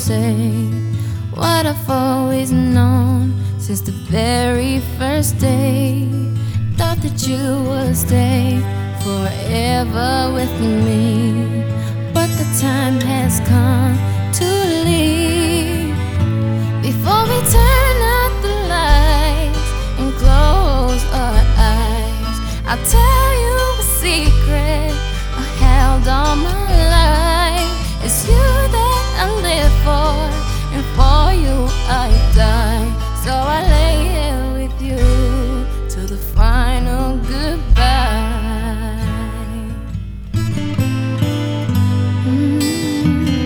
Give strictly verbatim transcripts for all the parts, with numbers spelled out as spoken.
say what I've always known since the very first day. Thought that you would stay forever with me, but the time has come to leave. Before we turn out the lights and close our eyes, I'll tell you a secret I held all my life. It's you that I live for, and for you I die. So I lay here with you till the final goodbye. mm.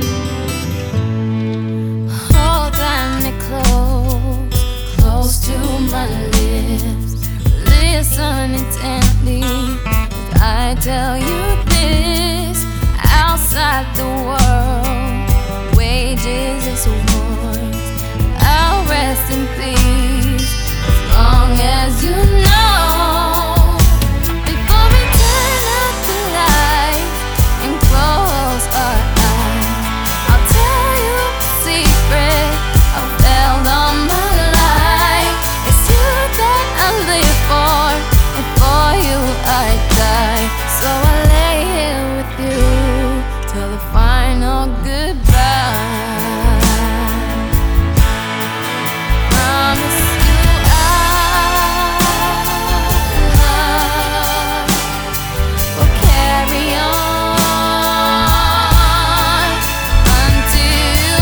Hold me close, close to my lips. Listen intently as I tell you this. Outside the world wages its wars. I'll rest in peace as long as you know. Before we turn out the lights and close our eyes, I'll tell you a secret I've held all my life. It's you that I live for, and for you I die. So I lay here with you till the final goodbye. Promise you I will carry on until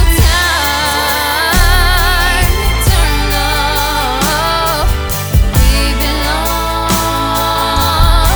time eternal. We belong.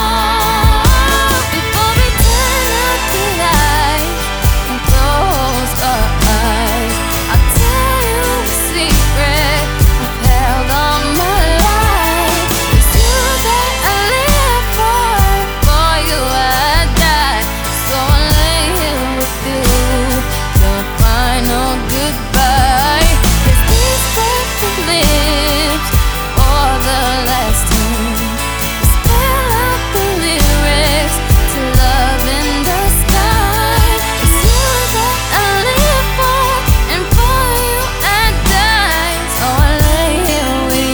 Before we turn out the lights and close our eyes, I'll tell you a secret I've held all my life. It's you that I live for, for you I die. So I lay here with you till the final goodbye. Kiss these perfect lips for the last time. Spell out the lyrics to love in the sky. It's you that I live for, and for you I die. So I lay here with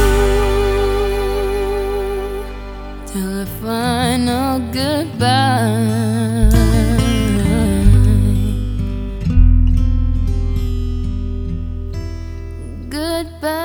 you till the final goodbye. Goodbye.